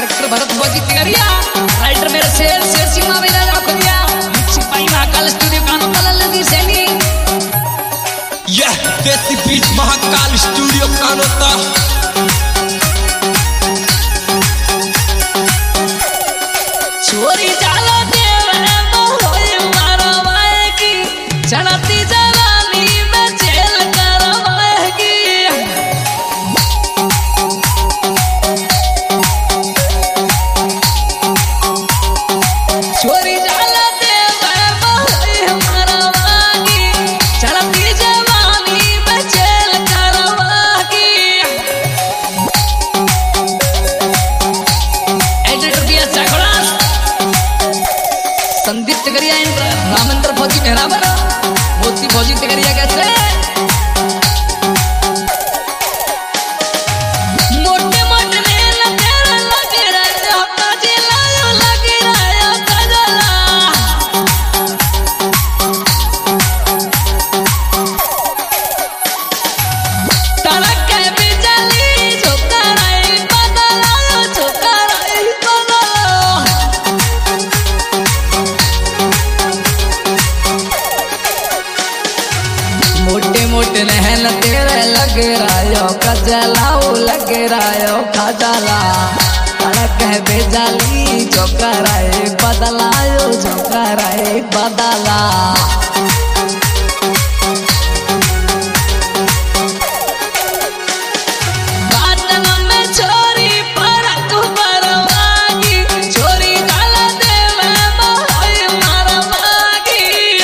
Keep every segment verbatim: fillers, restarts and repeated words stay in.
Director Bharat भोजी Tigaria, writer मेरे शेर शेर सिंह मेरा Jakhudiya, mixing by Mahakal studio कानो कललदी सैनी। यह देसी बीट महाकाल स्टूडियो कानो ता छोरी जाला देव है मोहोय मारवाएगी, चढ़ती जवानी में जेल करवाएगी। छोरी जाला देव है मोहोय मारवाएगी, चढ़ती जवानी में जेल करवाएगी। एडिटर दिया चखड़ा संदीप तिगरिया, रामेंद्र फौजी मेहराबर, मोती फौजी तिगरिया कैसे मोटे मोटे नेल तेरे लगे रहे काजी लायो लगे रहे काजला। तड़क के बिजली झोंकराई बदलायो झोंकराई बदलायो। मोटे मोटे नहल तेरे लग रायो कजलाओ लग रायो खजला। तड़क है बेजाली जो कराए बदलायो जो कराए बदला। बादल में छोरी परक बरवागी, छोरी जाला देव मोहोय मारवागी।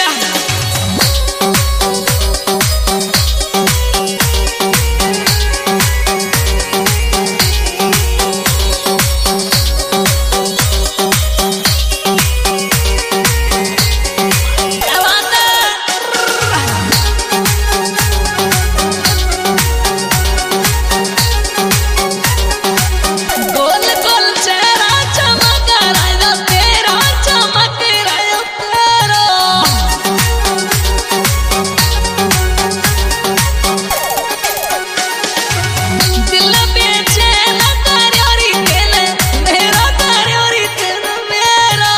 गोल गोल चेहरा चमक रहा तेरा चमक रहा तेरा। दिल बेचैन करयोरी दिल मेरा करयोरी दिल मेरा।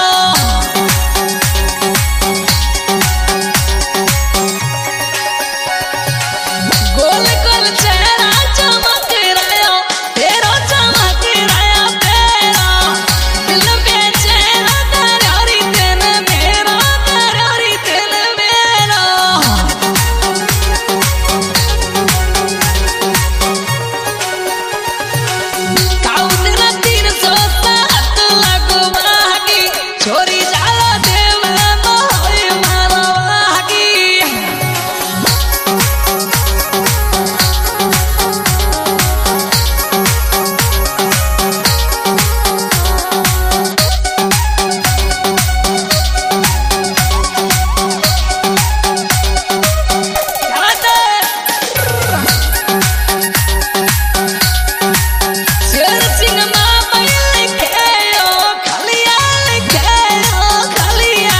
गोल गोल चेहरा चमक रहा तेरा चमक रहा तेरा। दिल बेचैन करयोरी दिल मेरा करयोरी दिल मेरा। काउंटर तीन सौ सात लगवागी, छोरी जाला देव मोहोय मारवागी। शेर सिंह माँ बैल लिखेयो खलिया लिखेयो खलिया।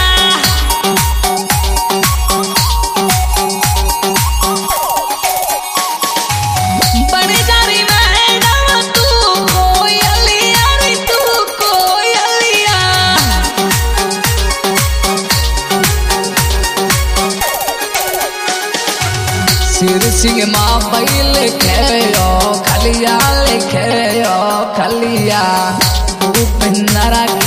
बड़ी जारी मैडम तू कोयलिया रे तू कोयलिया। शेर सिंह माँ बैल लिखेयो खलिया लिखेयो खलिया। भूपेंद्र